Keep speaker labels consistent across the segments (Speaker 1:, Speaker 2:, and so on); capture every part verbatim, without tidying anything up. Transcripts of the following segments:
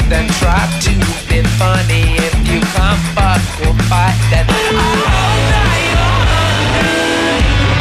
Speaker 1: then try to be funny. If you can't fuck or fight, then I hope that you're hungry.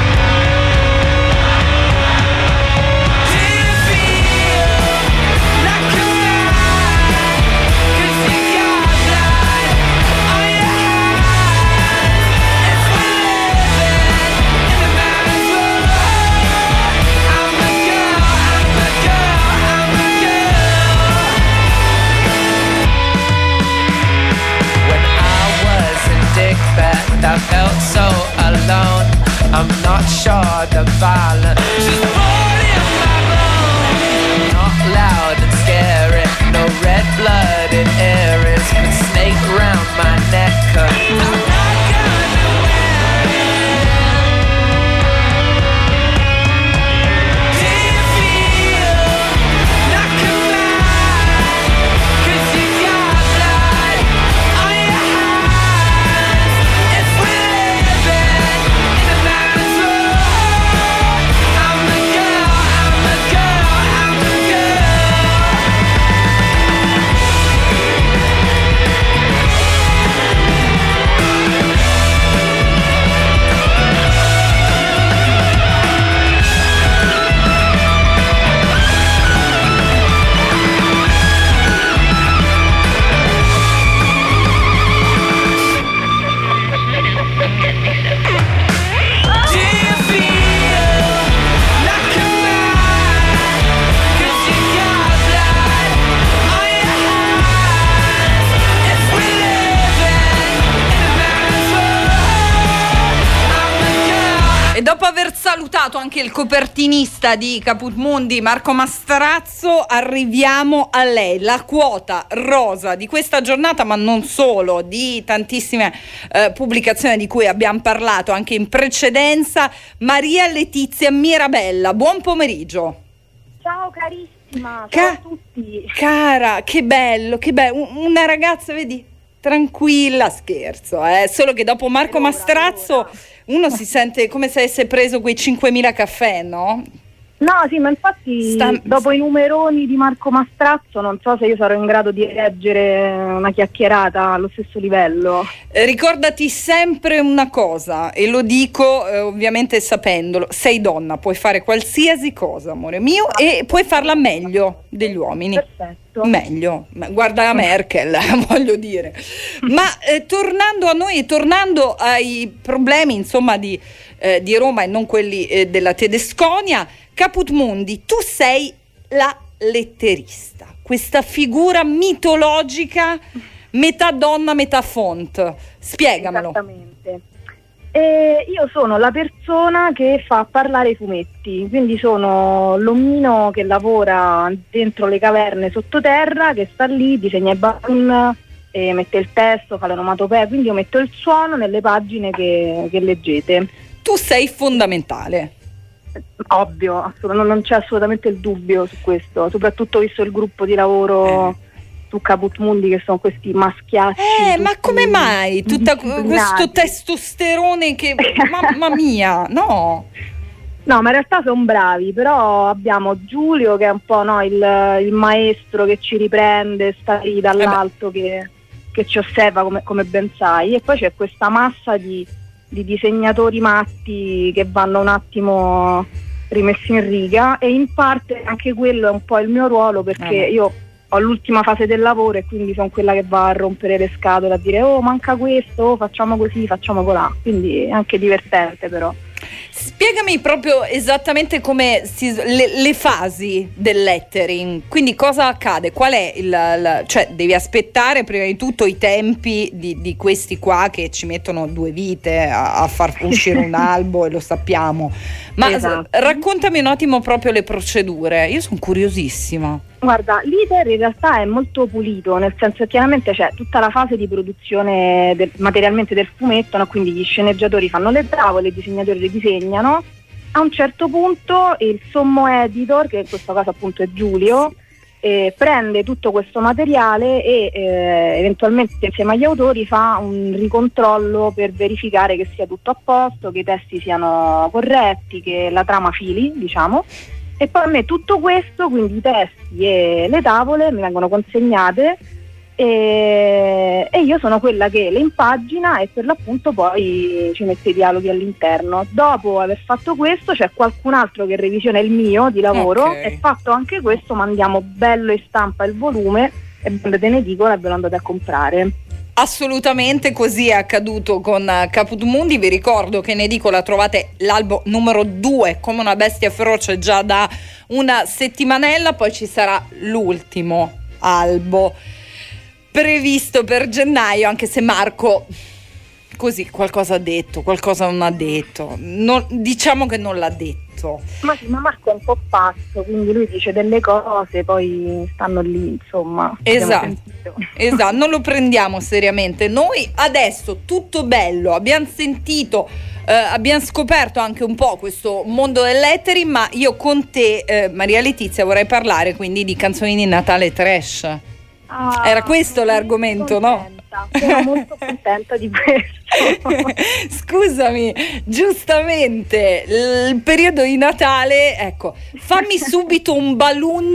Speaker 1: Do you feel like a man? 'Cause you got blood on your hands. If we're living in a man's world, I'm a girl, I'm a girl, I'm a girl. When I was in Digbeth, I felt so alone. I'm not sure the violence is born in my bones. Not loud and scary, no red-blooded Aries can snake round my neck. 'Cause I'm not gonna wear it. Do you feel like a man? 'Cause you got blood on your hands. If we're living in a man's world, I'm a girl, I'm a girl, I'm a girl. Do you feel like a man? 'Cause you got blood on your hands. If we're living in a man's world, I'm a girl.
Speaker 2: E dopo aver salutato anche il copertinista di Caput Mundi, Marco Mastrazzo, arriviamo a lei, la quota rosa di questa giornata, ma non solo, di tantissime eh, pubblicazioni di cui abbiamo parlato anche in precedenza. Maria Letizia Mirabella, buon pomeriggio.
Speaker 3: Ciao carissima, ciao
Speaker 2: Ca-
Speaker 3: a tutti.
Speaker 2: Cara, che bello, che bello, Un- una ragazza, vedi, tranquilla, scherzo, eh? Solo che dopo Marco
Speaker 3: Allora,
Speaker 2: Mastrazzo
Speaker 3: allora.
Speaker 2: uno si sente come se avesse preso quei cinquemila caffè, no?
Speaker 3: No, sì, ma infatti
Speaker 2: Sta-
Speaker 3: dopo i numeroni di Marco Mastrazzo non so se io sarò in grado di leggere una chiacchierata allo stesso livello.
Speaker 2: Eh, Ricordati sempre una cosa, e lo dico eh, ovviamente sapendolo: sei donna, puoi fare qualsiasi cosa, amore mio, e puoi farla meglio degli uomini.
Speaker 3: Perfetto.
Speaker 2: Meglio, Ma guarda la Merkel, voglio dire. Ma eh, tornando a noi e tornando ai problemi, insomma, di, eh, di Roma e non quelli eh, della Tedesconia, Caput Mundi, tu sei la letterista, questa figura mitologica, metà donna, metà font. Spiegamelo.
Speaker 3: Esattamente. E io sono la persona che fa parlare i fumetti, quindi sono l'omino che lavora dentro le caverne sottoterra, che sta lì, disegna i balloon, e mette il testo, fa l'onomatopea, quindi io metto il suono nelle pagine che, che leggete.
Speaker 2: Tu sei fondamentale.
Speaker 3: Ovvio, assolut- non, non c'è assolutamente il dubbio su questo, soprattutto visto il gruppo di lavoro su Caput Mundi, che sono questi maschiacci.
Speaker 2: Eh, ma
Speaker 3: tutti
Speaker 2: come mai tutta
Speaker 3: disciplinati.
Speaker 2: questo testosterone che, mamma mia, no?
Speaker 3: No, ma in realtà sono bravi, però abbiamo Giulio che è un po', no, il, il maestro che ci riprende, sta lì dall'alto che, che ci osserva, come, come ben sai, e poi c'è questa massa di, di disegnatori matti che vanno un attimo rimessi in riga, e in parte anche quello è un po' il mio ruolo, perché
Speaker 2: Ah.
Speaker 3: io ho l'ultima fase del lavoro e quindi sono quella che va a rompere le scatole, a dire oh manca questo, oh, facciamo così, facciamo colà, quindi è anche divertente però.
Speaker 2: Spiegami proprio esattamente come si, le, le fasi del lettering, quindi cosa accade, qual è il, il cioè devi aspettare prima di tutto i tempi di, di questi qua che ci mettono due vite a, a far uscire un albo e lo sappiamo, ma
Speaker 3: Esatto.
Speaker 2: s- raccontami un attimo proprio le procedure, io sono curiosissima.
Speaker 3: Guarda, l'iter in realtà è molto pulito, nel senso che chiaramente c'è tutta la fase di produzione del, materialmente del fumetto, no? Quindi gli sceneggiatori fanno le tavole, i disegnatori le disegnano. A un certo punto il sommo editor, che in questo caso appunto è Giulio, eh, prende tutto questo materiale e eh, eventualmente insieme agli autori fa un ricontrollo per verificare che sia tutto a posto, che i testi siano corretti, che la trama fili, diciamo. E poi a me tutto questo, quindi i testi e le tavole, mi vengono consegnate e, e io sono quella che le impagina e per l'appunto poi ci mette i dialoghi all'interno. Dopo aver fatto questo c'è qualcun altro che revisiona il mio di lavoro,
Speaker 2: Okay.
Speaker 3: e fatto anche questo mandiamo bello in stampa il volume e prendete in edicola e ve lo andate a comprare.
Speaker 2: Assolutamente così è accaduto con eh, Caput Mundi. Vi ricordo che in edicola trovate l'albo numero due, Come una bestia feroce, già da una settimanella, poi ci sarà l'ultimo albo previsto per gennaio, anche se Marco così qualcosa ha detto, qualcosa non ha detto, non, diciamo che non l'ha detto.
Speaker 3: Ma sì, ma Marco è un po' pazzo, quindi lui dice delle cose, poi stanno lì, insomma.
Speaker 2: Esatto, esatto, non lo prendiamo seriamente. Noi adesso tutto bello, abbiamo sentito, eh, abbiamo scoperto anche un po' questo mondo dell'eteri, ma io con te, eh, Maria Letizia, vorrei parlare quindi di canzoni di Natale trash.
Speaker 3: Ah,
Speaker 2: Era questo l'argomento, no?
Speaker 3: Sono molto contenta di questo.
Speaker 2: Scusami, giustamente il periodo di Natale, ecco, fammi subito un balloon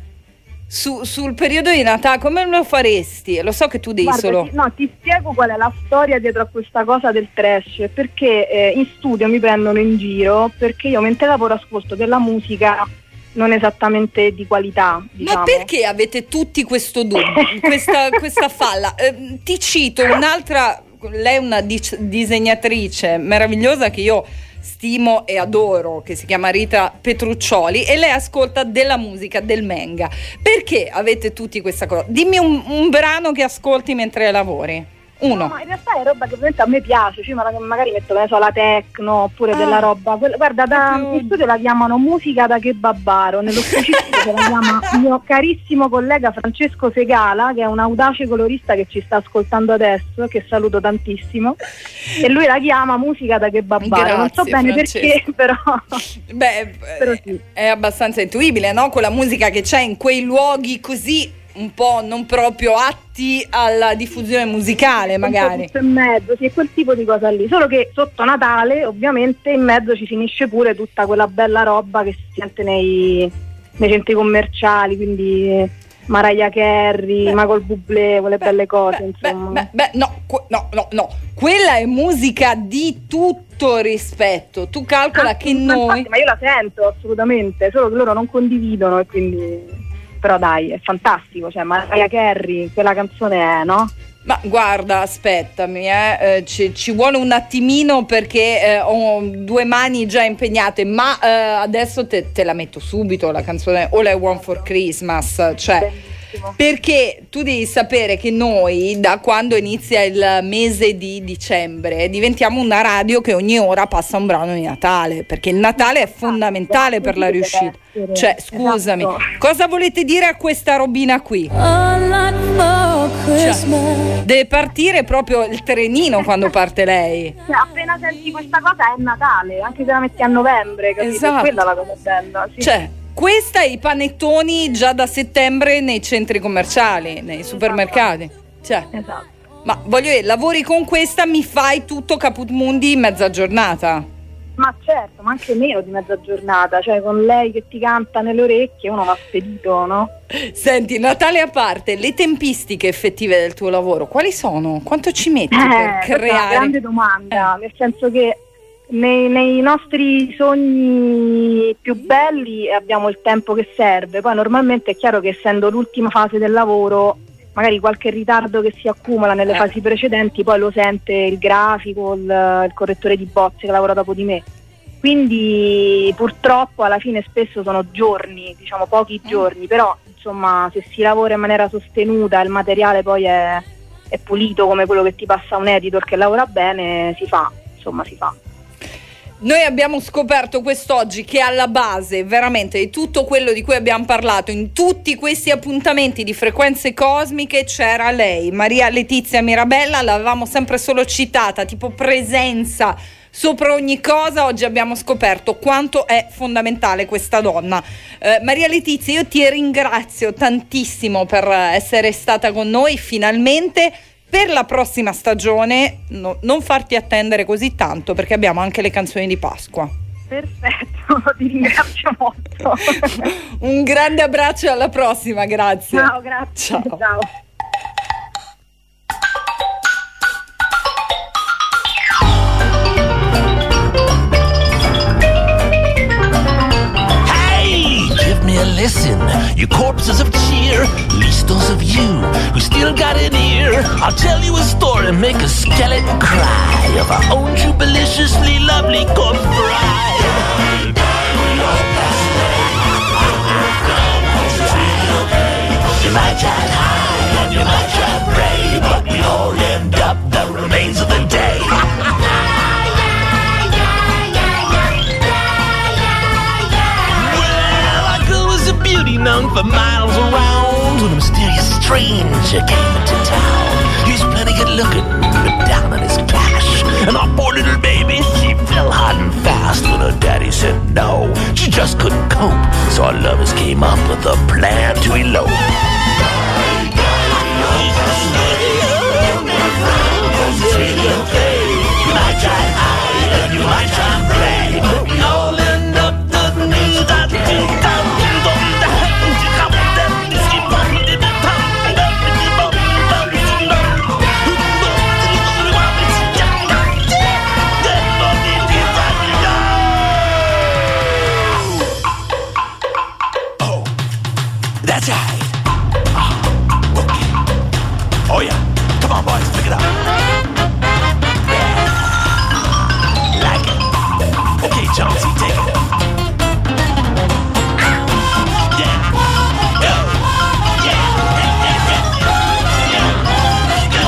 Speaker 2: su, sul periodo di Natale, come lo faresti? Lo so che tu devi
Speaker 3: Guarda,
Speaker 2: solo...
Speaker 3: ti, no, ti spiego qual è la storia dietro a questa cosa del trash, perché eh, in studio mi prendono in giro perché io mentre lavoro ascolto della musica non esattamente di qualità, diciamo.
Speaker 2: Ma perché avete tutti questo dubbio, questa, questa falla? Eh, ti cito un'altra, lei è una dic- disegnatrice meravigliosa che io stimo e adoro, che si chiama Rita Petruccioli, e lei ascolta della musica del Menga. Perché avete tutti questa cosa? Dimmi un, un brano che ascolti mentre lavori. Uno.
Speaker 3: No, ma in realtà è roba che ovviamente a me piace, cioè magari metto, che ne so, la techno oppure
Speaker 2: Ah,
Speaker 3: della roba. Quella, guarda, da,
Speaker 2: proprio-
Speaker 3: in studio la chiamano musica da kebabaro, nello specifico se la chiama il mio carissimo collega Francesco Segala, che è un audace colorista che ci sta ascoltando adesso, che saluto tantissimo, e lui la chiama musica da kebabaro. Non so
Speaker 2: Grazie,
Speaker 3: bene
Speaker 2: Francesco.
Speaker 3: perché, però
Speaker 2: Beh,
Speaker 3: Però
Speaker 2: eh,
Speaker 3: sì.
Speaker 2: è abbastanza intuibile, no? Quella musica che c'è in quei luoghi così un po' non proprio atti alla diffusione musicale, magari.
Speaker 3: un po' tutto in mezzo, sì, è quel tipo di cosa lì, solo che sotto Natale ovviamente in mezzo ci finisce pure tutta quella bella roba che si sente nei, nei centri commerciali, quindi Mariah Carey, Michael Bublé, quelle
Speaker 2: Beh,
Speaker 3: belle cose,
Speaker 2: beh,
Speaker 3: insomma.
Speaker 2: Beh, beh, no, que- no, no, no, quella è musica di tutto rispetto. Tu calcola
Speaker 3: Ah,
Speaker 2: che
Speaker 3: ma
Speaker 2: noi...
Speaker 3: infatti, ma io la sento assolutamente, solo che loro non condividono e quindi... Però dai, è fantastico, cioè Mariah Carey, quella canzone è, no?
Speaker 2: Ma guarda, aspettami, eh, eh, ci, ci vuole un attimino perché eh, ho due mani già impegnate, ma eh, adesso te, te la metto subito la canzone All I Want for Christmas, cioè...
Speaker 3: Bellissimo.
Speaker 2: Perché tu devi sapere che noi, da quando inizia il mese di dicembre, diventiamo una radio che ogni ora passa un brano di Natale, perché il Natale è fondamentale per la riuscita. Cioè, scusami,
Speaker 3: Esatto.
Speaker 2: cosa volete dire a questa robina qui? Cioè, deve partire proprio il trenino quando parte lei.
Speaker 3: Cioè, appena senti questa cosa è Natale, anche se la metti a novembre, capito?
Speaker 2: Esatto.
Speaker 3: Quella è la cosa bella, sì.
Speaker 2: Cioè, questa e i panettoni già da settembre nei centri commerciali, nei supermercati. Cioè,
Speaker 3: Esatto.
Speaker 2: ma voglio dire, lavori con questa, mi fai tutto Caput Mundi in mezza giornata.
Speaker 3: Ma certo, ma anche meno di mezza giornata, cioè con lei che ti canta nelle orecchie uno va spedito, no?
Speaker 2: Senti, Natale a parte, le tempistiche effettive del tuo lavoro, quali sono? Quanto ci metti
Speaker 3: Eh,
Speaker 2: per
Speaker 3: questa è una
Speaker 2: creare?
Speaker 3: grande domanda, nel senso che nei, nei nostri sogni più belli abbiamo il tempo che serve, poi normalmente è chiaro che essendo l'ultima fase del lavoro magari qualche ritardo che si accumula nelle
Speaker 2: Eh.
Speaker 3: fasi precedenti poi lo sente il grafico, il, il correttore di bozze che lavora dopo di me, quindi purtroppo alla fine spesso sono giorni, diciamo pochi
Speaker 2: Mm.
Speaker 3: giorni, però insomma se si lavora in maniera sostenuta, il materiale poi è, è pulito come quello che ti passa un editor che lavora bene, si fa, insomma si fa.
Speaker 2: Noi abbiamo scoperto quest'oggi che alla base veramente di tutto quello di cui abbiamo parlato in tutti questi appuntamenti di frequenze cosmiche c'era lei, Maria Letizia Mirabella, l'avevamo sempre solo citata, tipo presenza sopra ogni cosa. Oggi abbiamo scoperto quanto è fondamentale questa donna. eh, Maria Letizia, io ti ringrazio tantissimo per essere stata con noi finalmente. Per la prossima stagione no, non farti attendere così tanto, perché abbiamo anche le canzoni di Pasqua.
Speaker 3: Perfetto, ti ringrazio molto.
Speaker 2: Un grande abbraccio e alla prossima, grazie.
Speaker 3: Ciao, grazie.
Speaker 2: Ciao.
Speaker 3: Ciao.
Speaker 4: Listen, you corpses of cheer, least those of you who still got an ear. I'll tell you a story, make a skeleton cry of our own jubiliciously lovely corpse bride. You might try and hide and you might try and pray, but we all end up the remains of the day. Beauty known for miles around, when a mysterious stranger came into town. He's plenty good looking, but down on his cash. And our poor little baby, she fell hard and fast when her daddy said no. She just couldn't cope, so our lovers came up with a plan to elope. You might try and hide, and you might try and play, but we all end up the news that you down. That's right. Oh, okay. Oh yeah. Come on, boys, pick it up. Yeah. Like it. Okay, Chauncey, take it. Yeah. Go. Yeah. Yeah. Yeah. Yeah. Yeah. Go.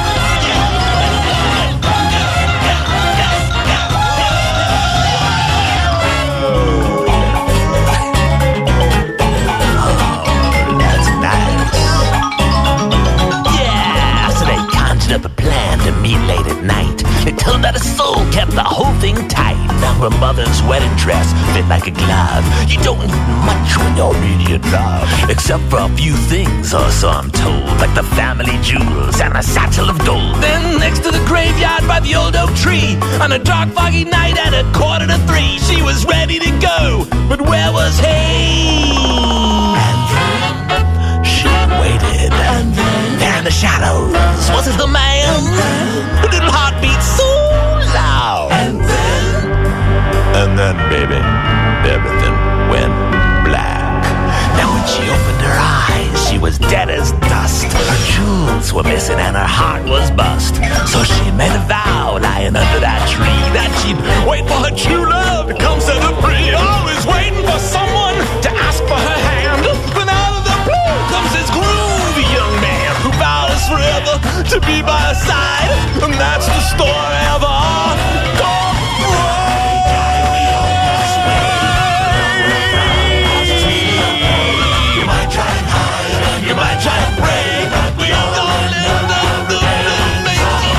Speaker 4: Up a plan to meet late at night. It turned out a soul kept the whole thing tight. Now her mother's wedding dress fit like a glove. You don't need much when you're really in love, except for a few things, or so I'm told, like the family jewels and a satchel of gold. Then next to the graveyard by the old oak tree, on a dark foggy night at a quarter to three, she was ready to go, but where was he? And then she waited, and then there in the shadows was it the man? A little heartbeat so loud. And then, and then, baby, everything went black. Now when she opened her eyes, she was dead as dust. Her jewels were missing and her heart was bust. So she made a vow lying under that tree that she'd wait for her true love to come set her free. Always waiting for someone to ask for her hand. When out of the blue comes this groovy young man who vows forever to be by her side. And that's the story of